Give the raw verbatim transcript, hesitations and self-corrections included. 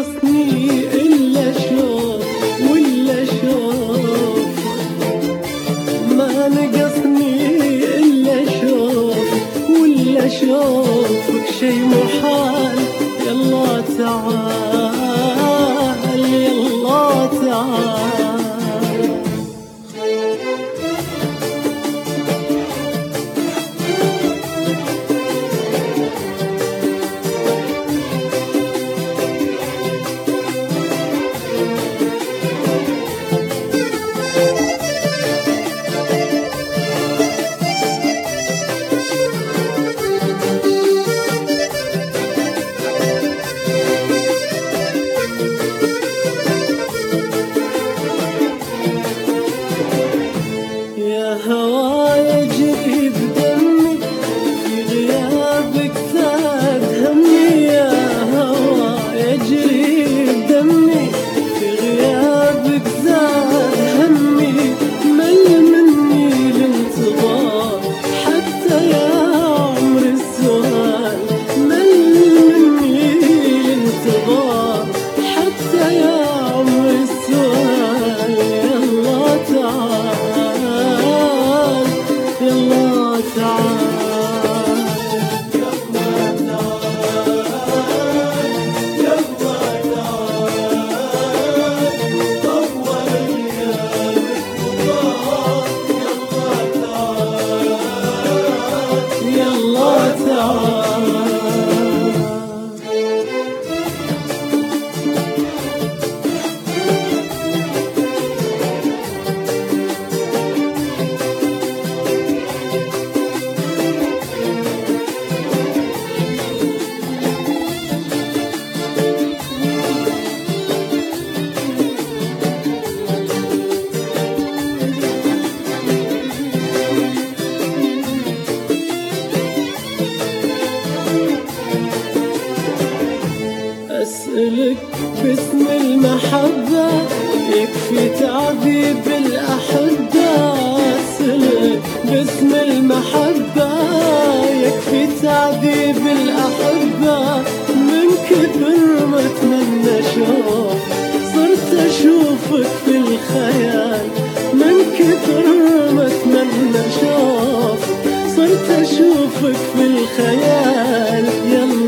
نقصني إلا شوف ولا شوف، ما نقصني إلا شوف ولا شوفك شي محال. يلا تعال يلا تعال. هواي يجري بدمي في غيابك زاد همي، يا هواي يجري بدمي في غيابك زاد همي. مل مني الانتظار حتى يا عمر السؤال، مل مني الانتظار حتى يا عمر السؤال. يلا تعال يلا تعال يلا تعال يلا تعال. طول غيابك طال. يلا تعال يلا تعال. أسألك باسم المحبة يكفي تعبي بالأحبة. أسألك باسم المحبة يكفي تعبي بالأحبة. من كثر ما أتمنى أشوف صرت أشوفك في الخيال. من كثر ما أتمنى أشوف صرت أشوفك في الخيال. يلا